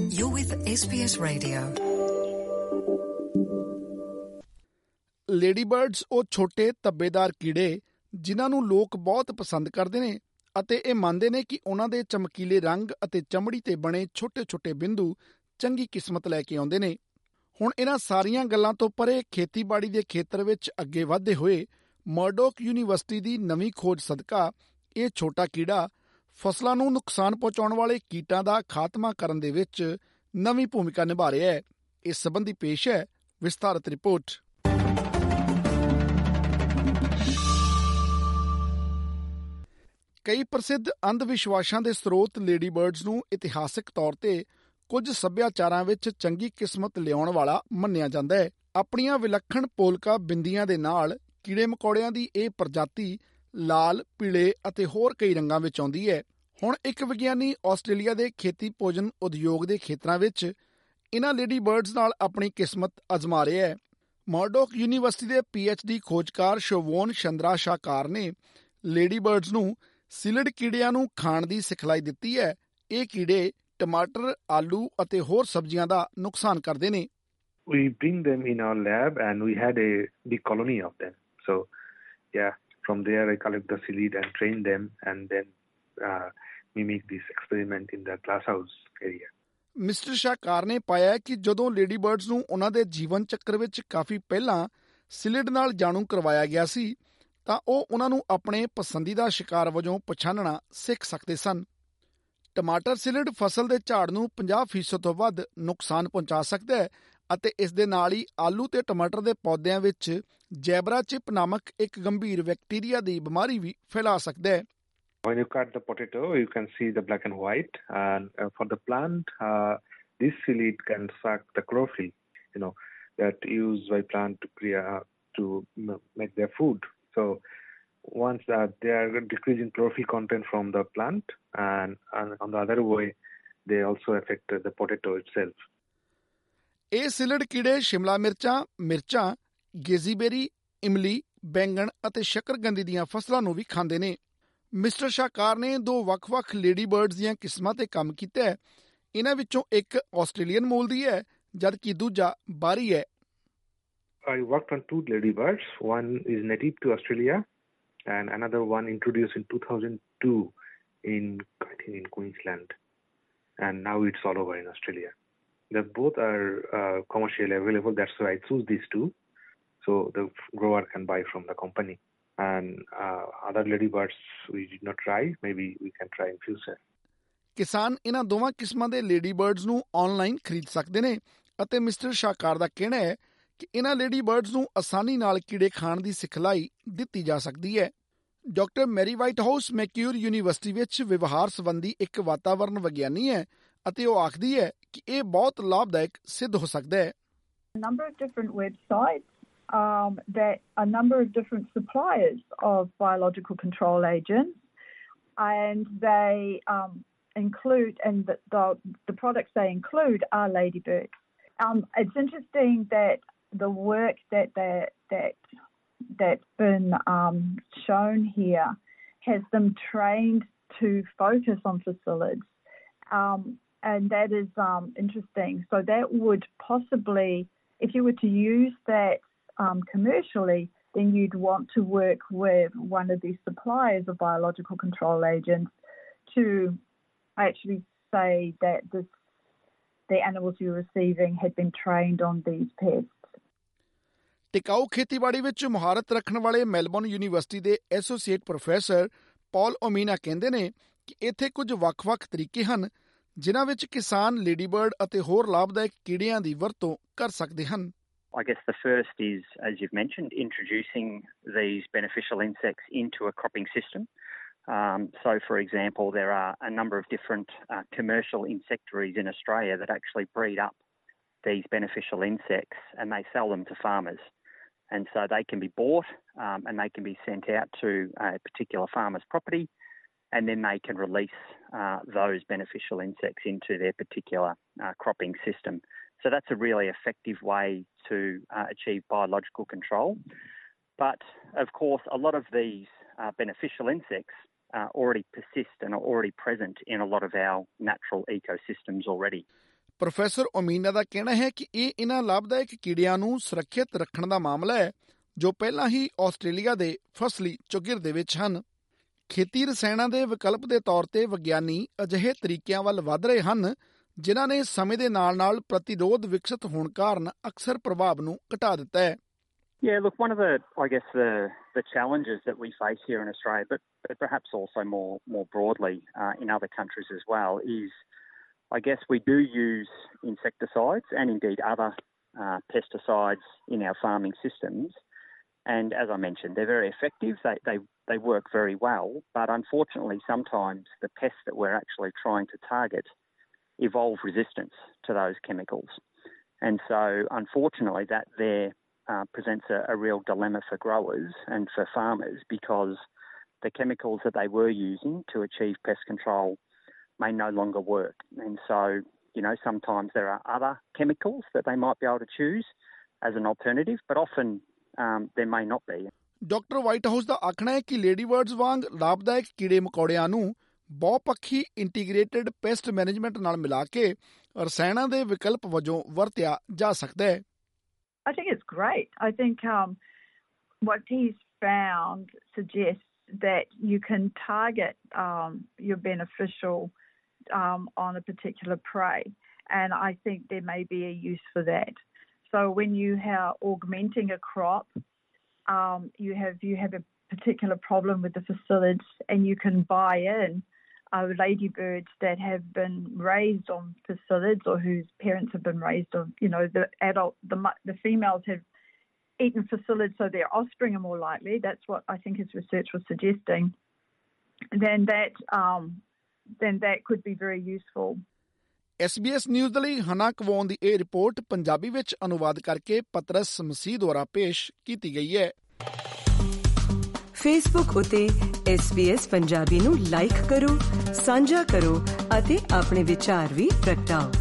You're with SBS Radio. Ladybirds ਉਹ ਛੋਟੇ ਧੱਬੇਦਾਰ ਕੀੜੇ ਜਿਨ੍ਹਾਂ ਨੂੰ ਲੋਕ ਬਹੁਤ ਪਸੰਦ ਕਰਦੇ ਨੇ ਅਤੇ ਇਹ ਮੰਨਦੇ ਨੇ ਕਿ ਉਹਨਾਂ ਦੇ ਚਮਕੀਲੇ ਰੰਗ ਅਤੇ ਚਮੜੀ ਤੇ ਬਣੇ ਛੋਟੇ-ਛੋਟੇ ਬਿੰਦੂ ਚੰਗੀ ਕਿਸਮਤ ਲੈ ਕੇ ਆਉਂਦੇ ਨੇ। ਹੁਣ ਇਹਨਾਂ ਸਾਰੀਆਂ ਗੱਲਾਂ ਤੋਂ ਪਰੇ ਖੇਤੀਬਾੜੀ ਦੇ ਖੇਤਰ ਵਿੱਚ ਅੱਗੇ ਵਧਦੇ ਹੋਏ ਮਰਡੌਕ ਯੂਨੀਵਰਸਿਟੀ ਦੀ ਨਵੀਂ ਖੋਜ ਸਦਕਾ ਇਹ ਛੋਟਾ ਕੀੜਾ ਫਸਲਾਂ ਨੂੰ ਨੁਕਸਾਨ ਪਹੁੰਚਾਉਣ ਵਾਲੇ ਕੀਟਾਂ ਦਾ ਖਾਤਮਾ ਕਰਨ ਦੇ ਵਿੱਚ ਨਵੀਂ ਭੂਮਿਕਾ ਨਿਭਾ ਰਿਹਾ ਹੈ। ਇਸ ਸੰਬੰਧੀ ਪੇਸ਼ ਹੈ ਵਿਸਥਾਰਤ ਰਿਪੋਰਟ। ਕਈ ਪ੍ਰਸਿੱਧ ਅੰਧ ਵਿਸ਼ਵਾਸਾਂ ਦੇ ਸਰੋਤ ਲੇਡੀ ਬਰਡਸ ਨੂੰ ਇਤਿਹਾਸਕ ਤੌਰ ਤੇ ਕੁਝ ਸੱਭਿਆਚਾਰਾਂ ਵਿੱਚ ਚੰਗੀ ਕਿਸਮਤ ਲਿਆਉਣ ਵਾਲਾ ਮੰਨਿਆ ਜਾਂਦਾ ਹੈ। ਆਪਣੀਆਂ ਵਿਲੱਖਣ ਪੋਲਕਾ ਬਿੰਦੀਆਂ ਦੇ ਨਾਲ ਕੀੜੇ ਮਕੌੜਿਆਂ ਦੀ ਇਹ ਪ੍ਰਜਾਤੀ ਲਾਲ, ਪੀਲੇ ਅਤੇ ਹੋਰ ਕਈ ਰੰਗਾਂ ਵਿੱਚ ਆਉਂਦੀ ਹੈ। ਹੁਣ ਇੱਕ ਵਿਗਿਆਨੀ ਆਸਟ੍ਰੇਲੀਆ ਦੇ ਖੇਤੀ ਭੋਜਨ ਉਦਯੋਗ ਦੇ ਖੇਤਰਾਂ ਵਿੱਚ ਇਹਨਾਂ ਲੇਡੀ ਬਰਡਸ ਨਾਲ ਆਪਣੀ ਕਿਸਮਤ ਅਜ਼ਮਾ ਰਿਹਾ ਹੈ। ਮਰਡੌਕ ਯੂਨੀਵਰਸਿਟੀ ਦੇ PhD ਖੋਜਕਾਰ ਸ਼ੋਵੋਨ ਚੰਦਰਾ ਸ਼ਾਕਾਰ ਨੇ ਲੇਡੀ ਬਰਡਸ ਨੂੰ ਸਿਲਡ ਕੀੜਿਆਂ ਨੂੰ ਖਾਣ ਦੀ ਸਿਖਲਾਈ ਦਿੱਤੀ ਹੈ। ਇਹ ਕੀੜੇ ਟਮਾਟਰ, ਆਲੂ ਅਤੇ ਹੋਰ ਸਬਜ਼ੀਆਂ ਦਾ ਨੁਕਸਾਨ ਕਰਦੇ ਨੇ। We bring them in our lab and we had a big colony of them. So, yeah, from there I collect the psyllid and train them and then mimic this experiment in the glasshouse area. Mister ਸ਼ਾਕਾਰ ਨੇ ਪਾਇਆ ਕਿ ਜਦੋਂ lady birds ਨੂੰ ਉਹਨਾਂ ਦੇ ਜੀਵਨ ਚੱਕਰ ਵਿੱਚ ਕਾਫੀ ਪਹਿਲਾਂ ਸਿਲਿਡ ਨਾਲ ਜਾਣੂ ਕਰਵਾਇਆ ਗਿਆ ਸੀ ਤਾਂ ਉਹ ਉਹਨਾਂ ਨੂੰ ਆਪਣੇ ਪਸੰਦੀਦਾ ਸ਼ਿਕਾਰ ਵਜੋਂ ਪਛਾਣਨਾ ਸਿੱਖ ਸਕਦੇ ਸਨ। ਟਮਾਟਰ ਸਿਲਿਡ ਫਸਲ ਦੇ ਝਾੜ ਨੂੰ 50% ਤੋਂ ਵੱਧ ਨੁਕਸਾਨ ਪਹੁੰਚਾ ਸਕਦਾ ਹੈ ਅਤੇ ਇਸ ਦੇ ਨਾਲ ਹੀ ਆਲੂ ਤੇ ਟਮਾਟਰ ਦੇ ਪੌਦਿਆਂ ਵਿੱਚ ਜੈਬਰਾ ਚਿਪ ਨਾਮਕ ਇੱਕ ਗੰਭੀਰ ਬੈਕਟੀਰੀਆ ਦੀ ਬਿਮਾਰੀ ਵੀ ਫੈਲਾ ਸਕਦਾ ਹੈ। When you cut the potato, you can see the black and white. And for the plant, this psyllid can suck the chlorophyll, that used by plant to make their food. So once they are decreasing chlorophyll content from the plant, and on the other way, they also affect the potato itself. ਇਹ ਸਿਲਡ ਕੀੜੇ ਸ਼ਿਮਲਾ ਮਿਰਚਾਂ, ਗੇਜ਼ੀਬੇਰੀ, ਇਮਲੀ, ਬੈਂਗਣ ਅਤੇ ਸ਼ੱਕਰਕੰਦੀ ਦੀਆਂ ਫਸਲਾਂ ਨੂੰ ਵੀ ਖਾਂਦੇ ਨੇ। ਮਿਸਟਰ ਸ਼ਾਕਾਰ ਨੇ ਦੋ ਵੱਖ-ਵੱਖ ਲੇਡੀ ਬਰਡਸ ਦੀਆਂ ਕਿਸਮਾਂ ਤੇ ਕੰਮ ਕੀਤਾ ਹੈ। ਇਹਨਾਂ ਵਿੱਚੋਂ ਇੱਕ ਆਸਟ੍ਰੇਲੀਅਨ ਮੂਲ ਦੀ ਹੈ ਜਦਕਿ ਦੂਜਾ ਬਾਹਰੀ ਹੈ। I worked on two lady birds. One is native to Australia and another one introduced in 2002 in Queensland. And now it's all over in Australia. They both are commercially available. That's why I choose these two. So the grower can buy from the company. And other lady birds we did not try. Maybe we can try in future. ਕਿਸਾਨ ਇਹਨਾਂ ਦੋਵਾਂ ਕਿਸਮਾਂ ਦੇ lady birds ਨੂੰ online ਖਰੀਦ ਸਕਦੇ ਨੇ ਅਤੇ ਮਿਸਟਰ ਸ਼ਾਕਾਰ ਦਾ ਕਹਿਣਾ ਹੈ ਕਿ ਇਹਨਾਂ ਲੇਡੀ ਬਰਡਸ ਨੂੰ ਆਸਾਨੀ ਨਾਲ ਕੀੜੇ ਖਾਣ ਦੀ ਸਿਖਲਾਈ ਦਿੱਤੀ ਜਾ ਸਕਦੀ ਹੈ। Doctor Mary Whitehouse Macquarie university ਵਿੱਚ ਵਿਵਹਾਰ ਸੰਬੰਧੀ ਇੱਕ ਵਾਤਾਵਰਣ ਵਿਗਿਆਨੀ ਹੈ ਅਤੇ ਉਹ ਆਖਦੀ ਹੈ ਕਿ ਇਹ ਬਹੁਤ ਲਾਭਦਾਇਕ ਸਿੱਧ ਹੋ ਸਕਦਾ ਹੈ। That a number of different suppliers of biological control agents, and they include, and the products they include are ladybirds. It's interesting that the work that's been shown here has them trained to focus on psyllids, and that is interesting. So that would possibly, if you were to use that commercially, then you'd want to work with one of these suppliers of biological control agents to actually say that the animals you're receiving had been trained on these pests. ਟਿਕਾਊ ਖੇਤੀਬਾੜੀ ਵਿੱਚ ਮੁਹਾਰਤ ਰੱਖਣ ਵਾਲੇ Melbourne university ਦੇ associate professor Paul Omina ਕਹਿੰਦੇ ਨੇ ਕਿ ਇੱਥੇ ਕੁਝ ਵੱਖ-ਵੱਖ ਤਰੀਕੇ ਹਨ ਜਿਨ੍ਹਾਂ ਵਿੱਚ ਕਿਸਾਨ ਲੇਡੀ ਬਰਡ ਅਤੇ ਹੋਰ ਲਾਭਦਾਇਕ ਕੀੜਿਆਂ ਦੀ ਵਰਤੋਂ ਕਰ ਸਕਦੇ ਹਨ। I guess the first is, as you've mentioned, introducing these beneficial insects into a cropping system. So, for example, there are a number of different commercial insectaries in Australia that actually breed up these beneficial insects and they sell them to farmers. And so they can be bought and they can be sent out to a particular farmer's property and then they can release those beneficial insects into their particular cropping system. So that's a really effective way to achieve biological control. But, of course, a lot of these beneficial insects already persist and are already present in a lot of our natural ecosystems already. Professor Omina ਦਾ ਕਹਿਣਾ ਹੈ ਕਿ ਇਹ ਇਹਨਾਂ ਲਾਭਦਾਇਕ ਕੀੜਿਆਂ ਨੂੰ ਸੁਰੱਖਿਅਤ ਰੱਖਣ ਦਾ ਮਾਮਲਾ ਹੈ ਜੋ ਪਹਿਲਾਂ ਹੀ ਆਸਟ੍ਰੇਲੀਆ ਦੇ ਫਸਲੀ ਚੌਗਿਰਦੇ ਵਿੱਚ ਹਨ। ਖੇਤੀ ਰਸਾਇਣਾਂ ਦੇ ਵਿਕਲਪ ਦੇ ਤੌਰ ਤੇ ਵਿਗਿਆਨੀ ਅਜਿਹੇ ਤਰੀਕਿਆਂ ਵੱਲ ਵਧ ਰਹੇ ਹਨ ਜਿਨ੍ਹਾਂ ਨੇ ਸਮੇਂ ਦੇ ਨਾਲ-ਨਾਲ ਪ੍ਰਤੀਰੋਧ ਵਿਕਸਿਤ ਹੋਣ ਕਾਰਨ ਅਕਸਰ ਪ੍ਰਭਾਵ ਨੂੰ ਘਟਾ ਦਿੱਤਾ ਹੈ। Yeah, look, one of the challenges that we face here in Australia, but perhaps also more broadly in other countries as well, is I guess we do use insecticides and indeed other pesticides in our farming systems. And as I mentioned, they're very effective. They work very well. But unfortunately, sometimes the pests that we're actually trying to target evolve resistance to those chemicals. And so, unfortunately, that there presents a real dilemma for growers and for farmers, because the chemicals that they were using to achieve pest control may no longer work. And so, you know, sometimes there are other chemicals that they might be able to choose as an alternative, but often there may not be. Doctor Whitehouse ਦਾ ਆਖਣਾ ਹੈ ਕਿ lady birds ਵਾਂਗ ਲਾਭਦਾਇਕ ਕੀੜੇ ਮਕੌੜਿਆਂ ਨੂੰ ਬਹੁਪੱਖੀ ਇੰਟੀਗ੍ਰੇਟਿਡ ਪੈਸਟ ਮੈਨੇਜਮੈਂਟ ਨਾਲ ਮਿਲਾ ਕੇ ਰਸਾਇਣਾਂ ਦੇ ਵਿਕਲਪ ਵਜੋਂ ਵਰਤਿਆ ਜਾ ਸਕਦਾ ਹੈ। I think it's great. I think what he's found suggests that you can target your beneficial on a particular prey, and I think there may be a use for that. So when you are augmenting a crop, you have a particular problem with the phacelids, and you can buy in ladybirds that have been raised on phacelids or whose parents have been raised on, you know, the females have eaten phacelids, so their offspring are more likely. That's what I think his research was suggesting. Then that could be very useful. SBS news ਦੇ ਲਈ ਹਨਾ ਕਵੋਨ ਦੀ ਇਹ report Punjabi ਵਿੱਚ ਅਨੁਵਾਦ ਕਰਕੇ ਪਤਰਸ ਮਸੀਹ ਦੁਆਰਾ ਪੇਸ਼ ਕੀਤੀ ਗਈ ਹੈ। ਫੇਸਬੁੱਕ ਉਤੇ SBS ਪੰਜਾਬੀ ਨੂੰ ਲਾਈਕ ਕਰੋ, ਸਾਂਝਾ ਕਰੋ ਅਤੇ ਆਪਣੇ ਵਿਚਾਰ ਵੀ ਪ੍ਰਗਟਾਓ।